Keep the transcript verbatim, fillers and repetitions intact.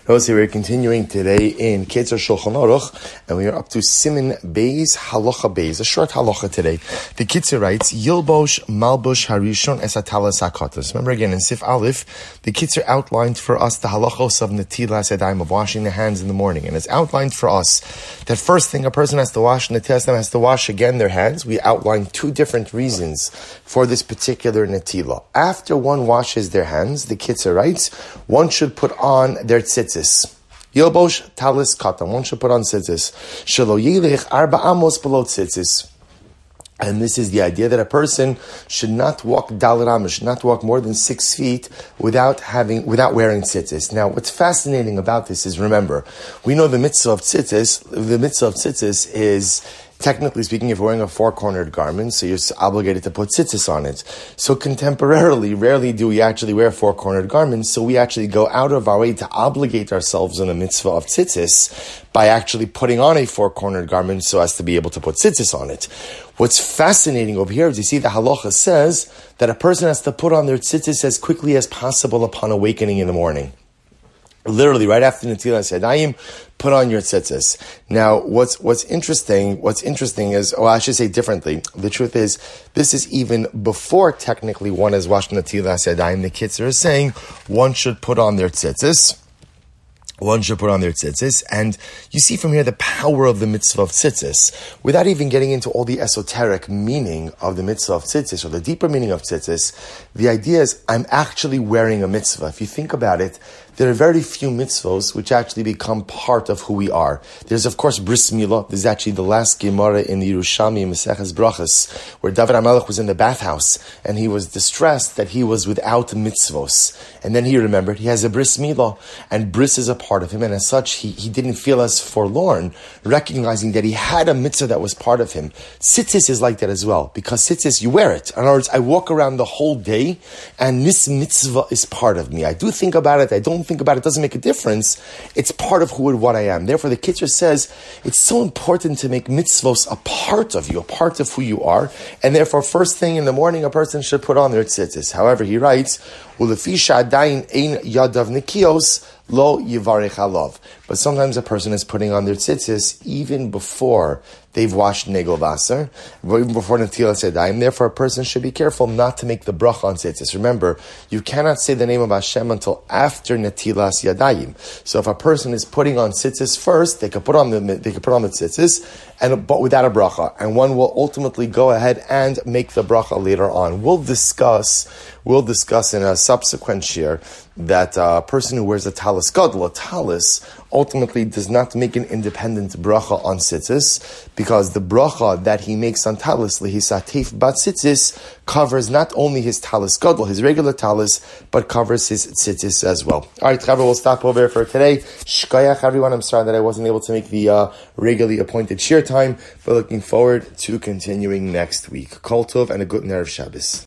Notice we're continuing today in Ketzer Shulchan Aruch, and we are up to Siman Beis Halacha Beis, a short halacha today. The Ketzer writes, Yilbosh Malbush Harishon Es Hatalas HaKatos. Remember again, in Sif Aleph, the Ketzer outlined for us the halachos of Netilas Yadayim, of washing the hands in the morning. And it's outlined for us that first thing a person has to wash, Netilas Yadayim has to wash again their hands. We outlined two different reasons for this particular Netila. After one washes their hands, the Ketzer writes, one should put on their tzitzis. Yilbosh talis katan. One should put on tzitzis. Shelo yilech arba amos below tzitzis. And this is the idea that a person should not walk dalet amos, should not walk more than six feet without having, without wearing tzitzis. Now, what's fascinating about this is, remember, we know the mitzvah of tzitzis. The mitzvah of tzitzis is, technically speaking, if you're wearing a four-cornered garment, so you're obligated to put tzitzis on it. So contemporarily, rarely do we actually wear four-cornered garments, so we actually go out of our way to obligate ourselves on a mitzvah of tzitzis by actually putting on a four-cornered garment so as to be able to put tzitzis on it. What's fascinating over here is you see the halacha says that a person has to put on their tzitzis as quickly as possible upon awakening in the morning. Literally, right after Netilas Yadayim, put on your tzitzis. Now, what's what's interesting? What's interesting is, or I should say differently. The truth is, this is even before technically one is washed Netilas Yadayim. The Ketzer is saying one should put on their tzitzis. One should put on their tzitzis, and you see from here the power of the mitzvah of tzitzis, without even getting into all the esoteric meaning of the mitzvah of tzitzis, or the deeper meaning of tzitzis. The idea is, I'm actually wearing a mitzvah. If you think about it, there are very few mitzvahs which actually become part of who we are. There's, of course, Bris Milah. This is actually the last Gemara in the Yerushalmi, Maseches Brachos, where David HaMelech was in the bathhouse, and he was distressed that he was without mitzvos. And then he remembered he has a Bris Milah, and Bris is a part of him, and as such, he, he didn't feel as forlorn, recognizing that he had a mitzvah that was part of him. Tzitzis is like that as well, because tzitzis, you wear it. In other words, I walk around the whole day, and this mitzvah is part of me. I do think about it, I don't think about it, it doesn't make a difference. It's part of who and what I am. Therefore, the Ketzer says it's so important to make mitzvos a part of you, a part of who you are, and therefore, first thing in the morning, a person should put on their tzitzis. However, he writes, "Ulefisha adayin ein yadav nikios lo yivarech alav." But sometimes a person is putting on their tzitzis even before they've washed negel vaser, even before Netilas Yadayim. Therefore, a person should be careful not to make the bracha on tzitzis. Remember, you cannot say the name of Hashem until after Netilas Yadayim. So, if a person is putting on tzitzis first, they could put on the they could put on the tzitzis, and but without a bracha, and one will ultimately go ahead and make the bracha later on. We'll discuss. We'll discuss in a subsequent shir that a person who wears a talis gadol, a talis, ultimately does not make an independent bracha on tzitzis, because the bracha that he makes on talis, lehisatef bat tzitzis, covers not only his talis gadol, his regular talis, but covers his tzitzis as well. All right, Chavra, we'll stop over here for today. Shkayach, everyone. I'm sorry that I wasn't able to make the uh, regularly appointed shir time, but looking forward to continuing next week. Kol tov and a good Erev Shabbos.